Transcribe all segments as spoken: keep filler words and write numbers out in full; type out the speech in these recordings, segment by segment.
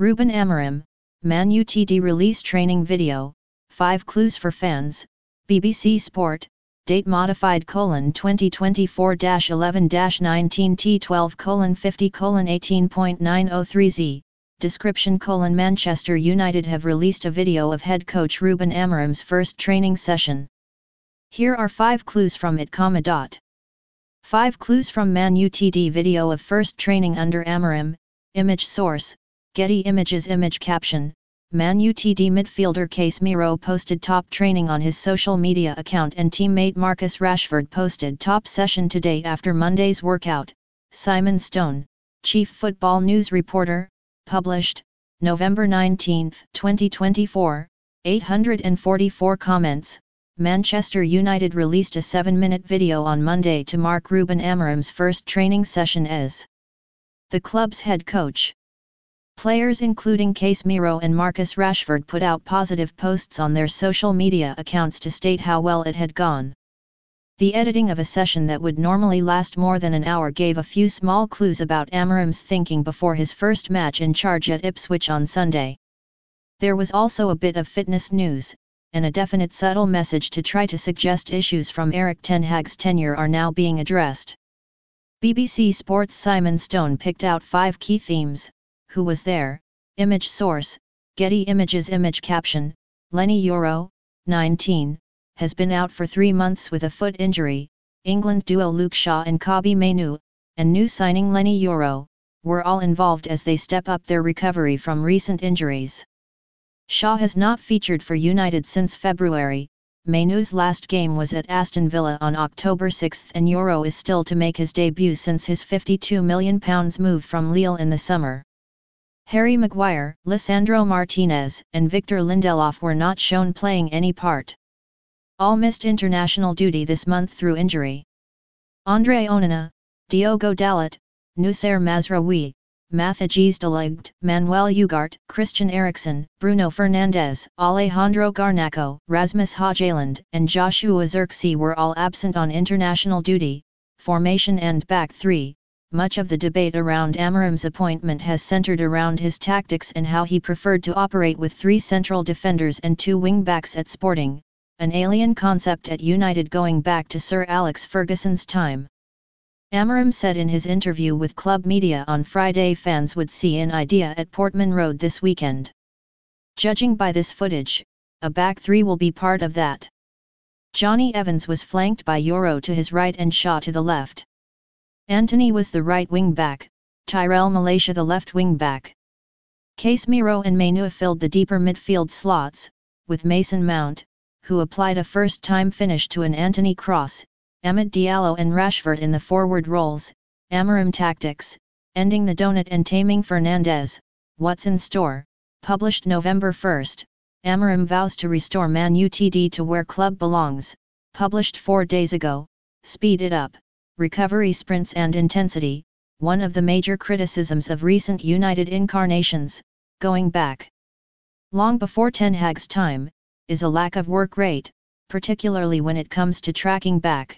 Ruben Amorim, Man U T D release training video, five clues for fans, B B C Sport, date modified colon twenty twenty-four dash eleven dash nineteen T twelve colon fifty colon eighteen point nine oh three Z, description colon Manchester United have released a video of head coach Ruben Amorim's first training session. Here are five clues from it, comma dot. five clues from Man U T D video of first training under Amorim, image source, Getty Images image caption, Man U T D midfielder Casemiro posted top training on his social media account and teammate Marcus Rashford posted top session to date after Monday's workout. Simon Stone, chief football news reporter, published, November nineteenth, twenty twenty-four, eight hundred forty-four comments. Manchester United released a seven-minute video on Monday to mark Ruben Amorim's first training session as the club's head coach. Players including Casemiro and Marcus Rashford put out positive posts on their social media accounts to state how well it had gone. The editing of a session that would normally last more than an hour gave a few small clues about Amorim's thinking before his first match in charge at Ipswich on Sunday. There was also a bit of fitness news, and a definite subtle message to try to suggest issues from Erik ten Hag's tenure are now being addressed. B B C Sport's Simon Stone picked out five key themes. Who was there? Image source, Getty Images image caption, Lenny Yoro, nineteen, has been out for three months with a foot injury. England duo Luke Shaw and Kobbie Mainoo, and new signing Lenny Yoro, were all involved as they step up their recovery from recent injuries. Shaw has not featured for United since February. Mainoo's last game was at Aston Villa on October sixth and Yoro is still to make his debut since his fifty-two million pounds move from Lille in the summer. Harry Maguire, Lisandro Martinez, and Victor Lindelof were not shown playing any part. All missed international duty this month through injury. Andre Onana, Diogo Dalot, Noussair Mazraoui, Matthijs de Ligt, Manuel Ugarte, Christian Eriksen, Bruno Fernandes, Alejandro Garnacho, Rasmus Højlund, and Joshua Zirkzee were all absent on international duty. Formation and back three. Much of the debate around Amorim's appointment has centered around his tactics and how he preferred to operate with three central defenders and two wing-backs at Sporting, an alien concept at United going back to Sir Alex Ferguson's time. Amorim said in his interview with club media on Friday fans would see an idea at Portman Road this weekend. Judging by this footage, a back three will be part of that. Johnny Evans was flanked by Yoro to his right and Shaw to the left. Antony was the right wing-back, Tyrell Malacia the left wing-back. Casemiro and Mainoo filled the deeper midfield slots, with Mason Mount, who applied a first-time finish to an Antony cross, Amad Diallo and Rashford in the forward roles. Amorim tactics, ending the donut and taming Fernandes. What's in store? Published November first, Amorim vows to restore Man U T D to where club belongs. Published four days ago, speed it up. Recovery sprints and intensity, one of the major criticisms of recent United incarnations, going back long before Ten Hag's time, is a lack of work rate, particularly when it comes to tracking back.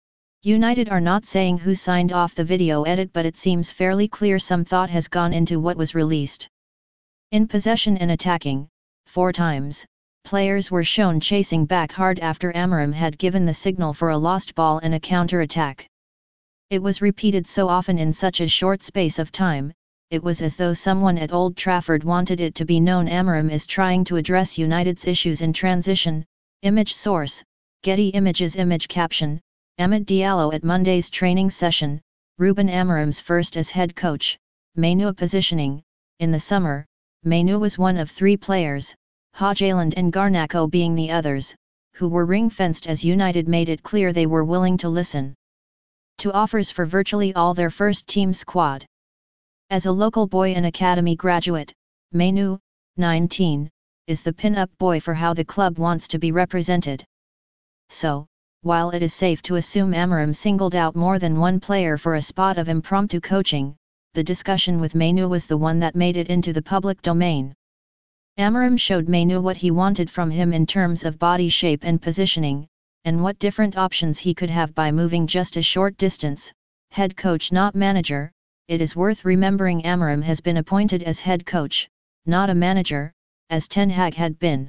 United are not saying who signed off the video edit, but it seems fairly clear some thought has gone into what was released. In possession and attacking, four times, players were shown chasing back hard after Amorim had given the signal for a lost ball and a counter-attack. It was repeated so often in such a short space of time, it was as though someone at Old Trafford wanted it to be known Amorim is trying to address United's issues in transition. Image source, Getty Images image caption, Amad Diallo at Monday's training session, Ruben Amorim's first as head coach. Mainoo positioning, in the summer, Mainoo was one of three players, Højlund and Garnacho being the others, who were ring-fenced as United made it clear they were willing to listen to offers for virtually all their first-team squad. As a local boy and academy graduate, Mainoo, nineteen, is the pin-up boy for how the club wants to be represented. So, while it is safe to assume Amorim singled out more than one player for a spot of impromptu coaching, the discussion with Mainoo was the one that made it into the public domain. Amorim showed Mainoo what he wanted from him in terms of body shape and positioning, and what different options he could have by moving just a short distance. Head coach not manager. It is worth remembering Amorim has been appointed as head coach, not a manager, as Ten Hag had been.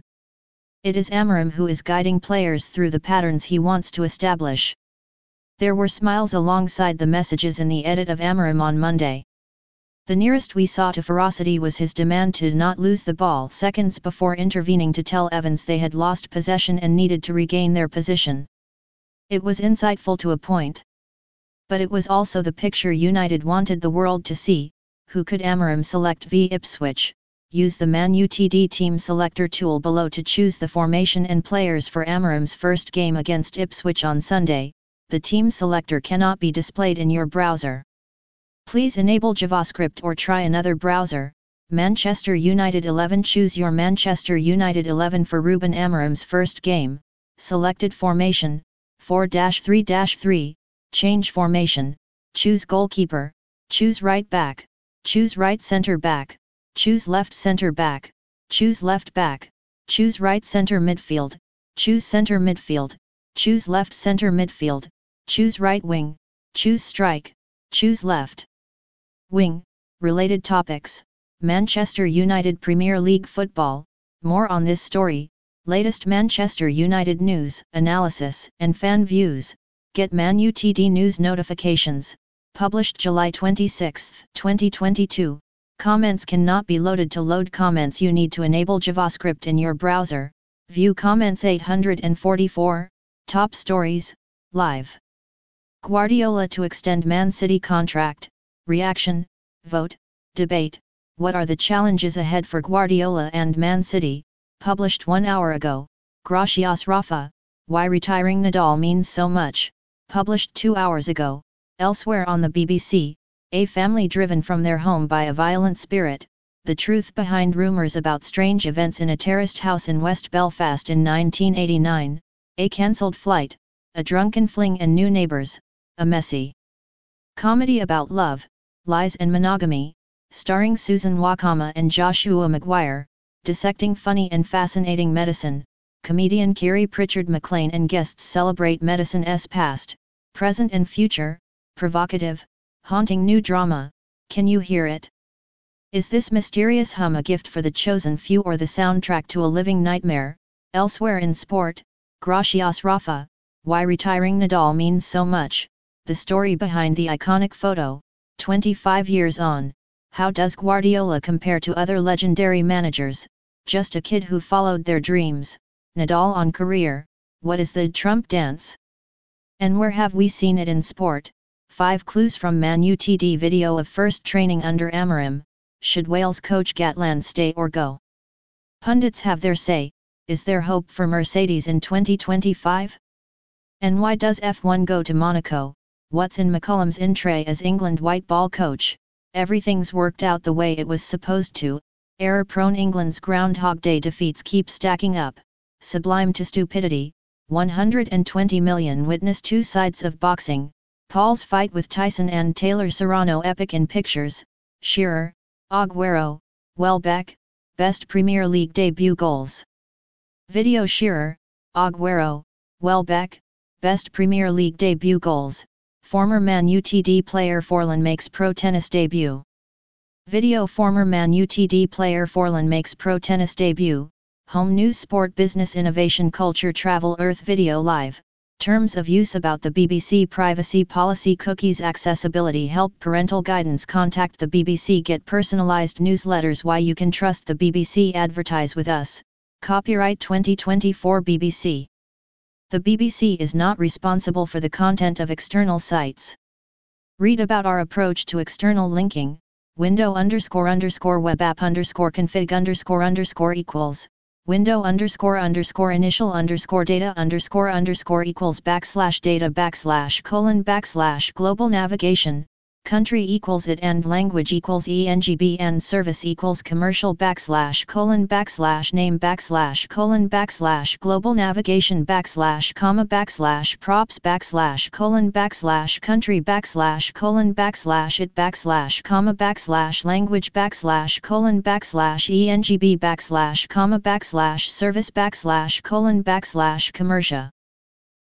It is Amorim who is guiding players through the patterns he wants to establish. There were smiles alongside the messages in the edit of Amorim on Monday. The nearest we saw to ferocity was his demand to not lose the ball seconds before intervening to tell Evans they had lost possession and needed to regain their position. It was insightful to a point. But it was also the picture United wanted the world to see. Who could Amorim select v Ipswich? Use the Man U T D team selector tool below to choose the formation and players for Amorim's first game against Ipswich on Sunday. The team selector cannot be displayed in your browser. Please enable JavaScript or try another browser. Manchester United eleven. Choose your Manchester United eleven for Ruben Amorim's first game. Selected formation, four three three, change formation, choose goalkeeper, choose right back, choose right center back, choose left center back, choose left back, choose right center midfield, choose center midfield, choose left center midfield, choose right wing, choose strike, choose left wing. Related topics, Manchester United Premier League football. More on this story, latest Manchester United news, analysis and fan views. Get Man U T D news notifications, published July twenty-sixth, twenty twenty-two. Comments cannot be loaded. To load comments you need to enable JavaScript in your browser. View comments eight hundred forty-four, top stories, live. Guardiola to extend Man City contract, reaction, vote, debate. What are the challenges ahead for Guardiola and Man City? Published one hour ago. Gracias Rafa, why retiring Nadal means so much. Published two hours ago. Elsewhere on the B B C, a family driven from their home by a violent spirit, the truth behind rumours about strange events in a terraced house in West Belfast in nineteen eighty-nine, a cancelled flight, a drunken fling and new neighbours, a messy comedy about love, lies and monogamy, starring Susan Wakama and Joshua Maguire, dissecting funny and fascinating medicine. Comedian Kiri Pritchard McLean and guests celebrate medicine's past, present and future, provocative, haunting new drama. Can you hear it? Is this mysterious hum a gift for the chosen few or the soundtrack to a living nightmare? Elsewhere in sport, Gracias Rafa, why retiring Nadal means so much. The story behind the iconic photo, twenty-five years on. How does Guardiola compare to other legendary managers? Just a kid who followed their dreams. Nadal on career, what is the Trump dance? And where have we seen it in sport? Five clues from Man U T D video of first training under Amorim. Should Wales coach Gatland stay or go? Pundits have their say. Is there hope for Mercedes in twenty twenty-five? And why does F one go to Monaco? What's in McCullum's in tray as England white ball coach? Everything's worked out the way it was supposed to. Error-prone England's Groundhog Day defeats keep stacking up. Sublime to stupidity. one hundred twenty million witness two sides of boxing. Paul's fight with Tyson and Taylor Serrano epic in pictures. Shearer, Aguero, Welbeck, best Premier League debut goals. Video. Shearer, Aguero, Welbeck, best Premier League debut goals. Former Man U T D player Forlan makes pro tennis debut. Video. Former Man U T D player Forlan makes pro tennis debut. Home news, sport, business, innovation, culture, travel, Earth video live. Terms of use about the B B C privacy policy, cookies, accessibility, help, parental guidance. Contact the B B C. Get personalized newsletters. Why you can trust the B B C. Advertise with us. Copyright twenty twenty-four B B C. The B B C is not responsible for the content of external sites. Read about our approach to external linking. Window underscore underscore web app underscore config underscore underscore equals. Window underscore underscore initial underscore data underscore underscore equals backslash data backslash colon backslash global navigation, country equals it and language equals engb and service equals commercial backslash colon backslash name backslash colon backslash global navigation backslash comma backslash props backslash colon backslash country backslash colon backslash it backslash comma backslash language backslash colon backslash engb backslash comma backslash service backslash colon backslash commercia.